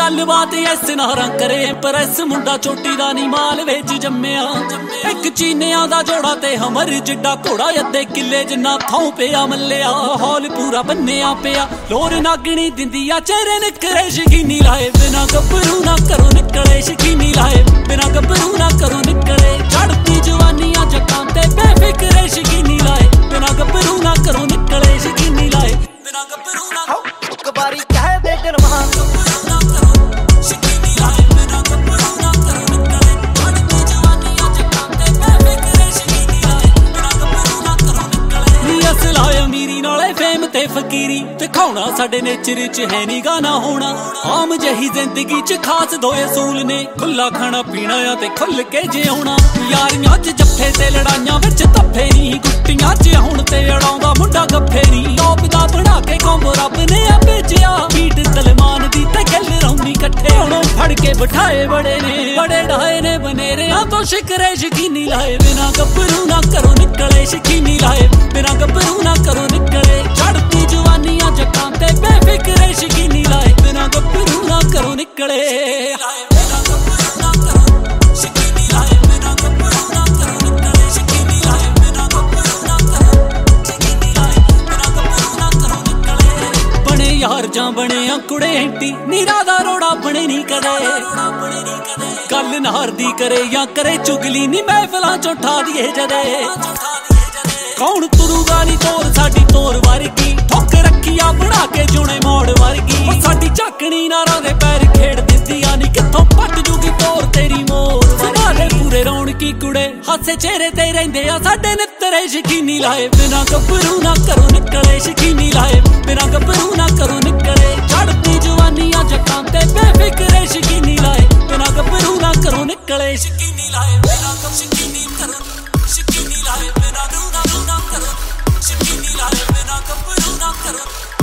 गलबात इस नारा करे प्रैस मुंडा चोटी दा नी माल वेच जम्मिया एक चीनिया दा जोड़ा ते हमर जिड्डा घोड़ा अद्धे किले जिन्ना थाऊ पिया मल्लिया माहौल पूरा बन्निया पिया लोर नागनी दिंदिया चेहरे निकले शकीनी लाए बिना गब्बरू ना करो निकले शकीनी लाए बिना गब्बरू ना करो निकले चढ़ती जवानियां जक्कां ते बेफिक्रे शकीनी लाए बिना गब्बरू ना करो निकले शकीनी लाए बिना गब्बरू ना एक बारी कह दे दिल वहां शकीनी लाए बिना गब्बरू ना करो निकले चढ़ती जवानियां जक्कां ते बेफिक्रे शकीनी लाए बिना गब्बरू ना करो निकले नी असल आया अमीरी नाले फेम ते फकीरी दिखाउणा साडे नेचर च है नी गाना होना आम जही जिंदगी च खास दो असूल ने खुला खाना पीना या ते खुल के जिउणा यारियां च जफ्फे ते लड़ाइयां विच धफ्फे नी गुट्टियां च हुण ते अड़ाउंदा मुंडा गफ्फे नी टॉप दा बना के कौम रब ने आ भेजिया बीट सलमान दी ते गल रौनी कट्ठे हुण फड़ के बिठाए बड़े डाए ने बनेरियां तो शिकरे शकीनी लाए बिना गब्बरू ना करो निकले शकीनी लाए बिना गब्बरू ना करो निकले चढ़ती जवानियां जक्कां ते बेफिक्रे शकीनी लाए बिना गब्बरू ना करो निकले बिना गब्बरू ना करो शकीनी लाए बिना गब्बरू ना करो निकले शकीनी लाए बिना गब्बरू ना करो शकीनी लाए बिना गब्बरू ना करो निकले बने यार जां बने कुड़े एंटी नीरा दा रोड़ा बने नी कदे गल नार दी करे या करे चुगली नी महफिलां चों ठा दिए जदे कौन तुरूगा नी तोर साडी तोर वर्गी ठोक रखिया बना के जुने मोड़ वर्गी साडी झाकनी नारा दे पैर खेड़ दिंदिया नी कित्थों पट जूगी तोर तेरी मोर संभाले पूरे रौनकी कुड़े हासे चेहरे ते रहिंदे आ साडे नित्तरे शकीनी लाए बिना गब्बरू ना करो निकले शकीनी लाए बिना गब्बरू ना करो निकले चढ़ती जवानियां जक्कां ते बेफिक्रे शकीनी लाए बिना गब्बरू ना करो निकले शकीनी लाए बिना शकीनी करो शकीनी लाए बिना ना करो शकीनी लाए बिना गब्बरू ना करो।